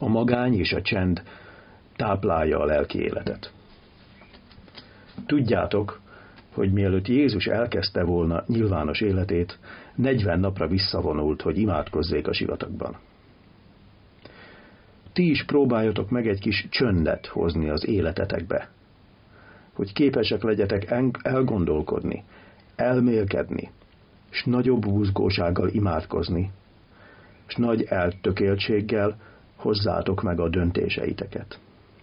A magány és a csend táplálja a lelki életet. Tudjátok, hogy mielőtt Jézus elkezdte volna nyilvános életét, 40 napra visszavonult, hogy imádkozzék a sivatagban. Ti is próbáljatok meg egy kis csöndet hozni az életetekbe, hogy képesek legyetek elgondolkodni, elmélkedni, s nagyobb buzgósággal imádkozni, s nagy eltökéltséggel hozzátok meg a döntéseiteket.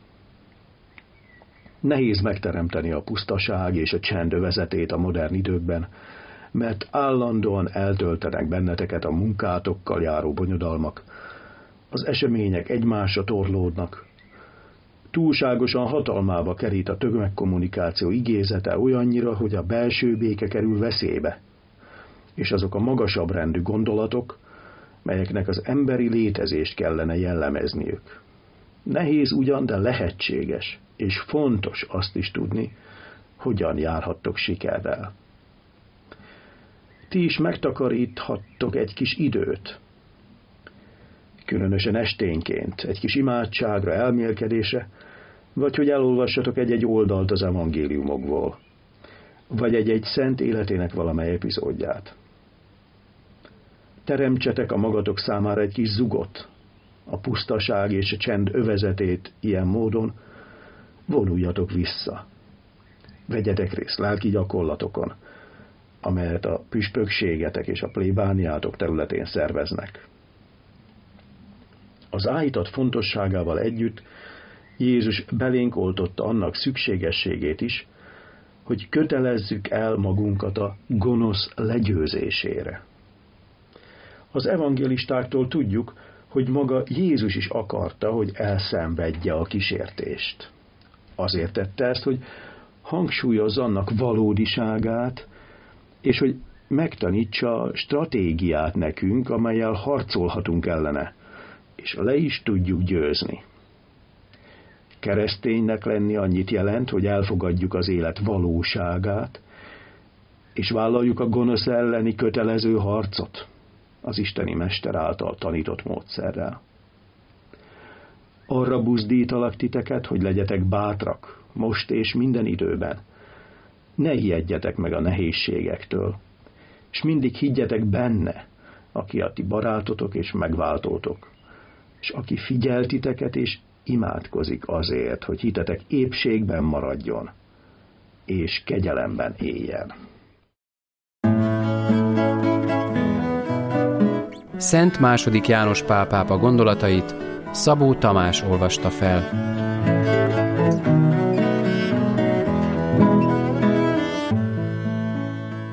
Nehéz megteremteni a pusztaság és a csend övezetét a modern időkben, mert állandóan eltöltenek benneteket a munkátokkal járó bonyodalmak, az események egymásra torlódnak, túlságosan hatalmába kerít a tömegkommunikáció igézete olyannyira, hogy a belső béke kerül veszélybe, és azok a magasabb rendű gondolatok, melyeknek az emberi létezést kellene jellemezniük. Nehéz ugyan, de lehetséges, és fontos azt is tudni, hogyan járhattok sikerrel. Ti is megtakaríthattok egy kis időt, különösen esténként, egy kis imádságra, elmélkedésre, vagy hogy elolvassatok egy-egy oldalt az evangéliumokból, vagy egy-egy szent életének valamely epizódját. Teremtsetek a magatok számára egy kis zugot, a pusztaság és a csend övezetét ilyen módon, vonuljatok vissza. Vegyetek részt lelki gyakorlatokon, amelyet a püspökségetek és a plébániátok területén szerveznek. Az áhítat fontosságával együtt Jézus belénk oltotta annak szükségességét is, hogy kötelezzük el magunkat a gonosz legyőzésére. Az evangélistáktól tudjuk, hogy maga Jézus is akarta, hogy elszenvedje a kísértést. Azért tette ezt, hogy hangsúlyozza annak valódiságát, és hogy megtanítsa a stratégiát nekünk, amellyel harcolhatunk ellene, és le is tudjuk győzni. Kereszténynek lenni annyit jelent, hogy elfogadjuk az élet valóságát, és vállaljuk a gonosz elleni kötelező harcot az isteni mester által tanított módszerrel. Arra buzdítalak titeket, hogy legyetek bátrak, most és minden időben. Ne ijedjetek meg a nehézségektől, és mindig higgyetek benne, aki a ti barátotok és megváltótok, és aki figyel titeket és imádkozik azért, hogy hitetek épségben maradjon, és kegyelemben éljen. Szent II. János Pál pápa gondolatait Szabó Tamás olvasta fel.